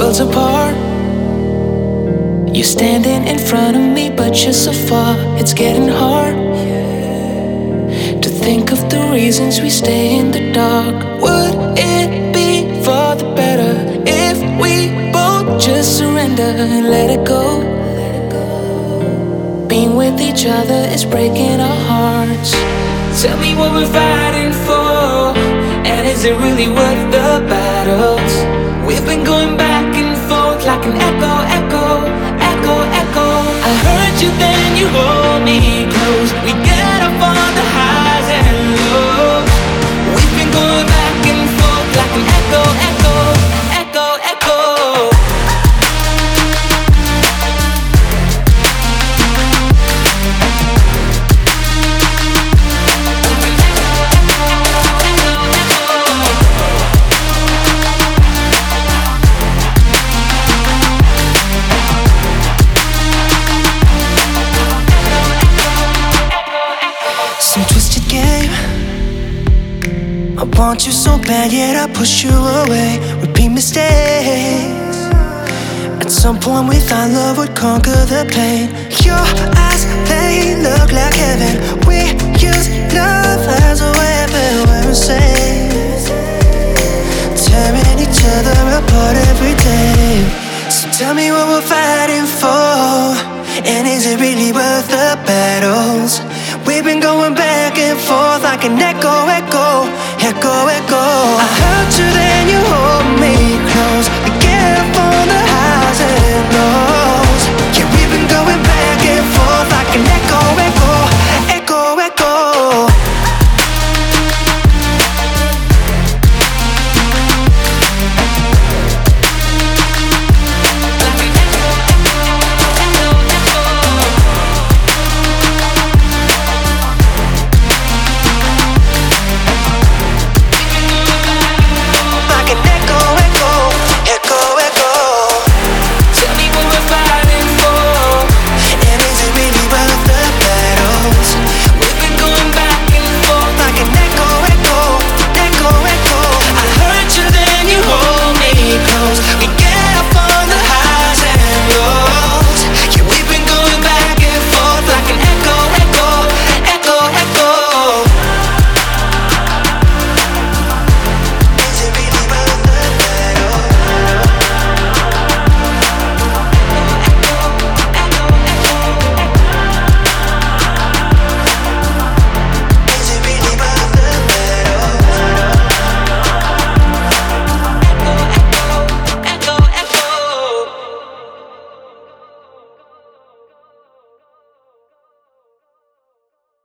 worlds apart. You're standing in front of me, but you're so far. It's getting hard to think of the reasons we stay in the dark. Would it be for the better if we both just surrender and let it go? Being with each other is breaking our hearts. Tell me what we're fighting for, and is it really worth the battles? We've been going back and forth like an echo, echo, echo, echo. I heard you, then you hold me close. We get up on the highs and lows. We've been going back and forth like an echo, echo, echo, echo. Some twisted game. I want you so bad, yet I push you away. Repeat mistakes. At some point we thought love would conquer the pain. Your eyes, they look like heaven. We use love as a weapon. We're insane, tearing each other apart every day. So tell me what we're fighting for, and is it really worth the battles? We've been going back and forth like an echo, echo, echo, echo. I heard you there.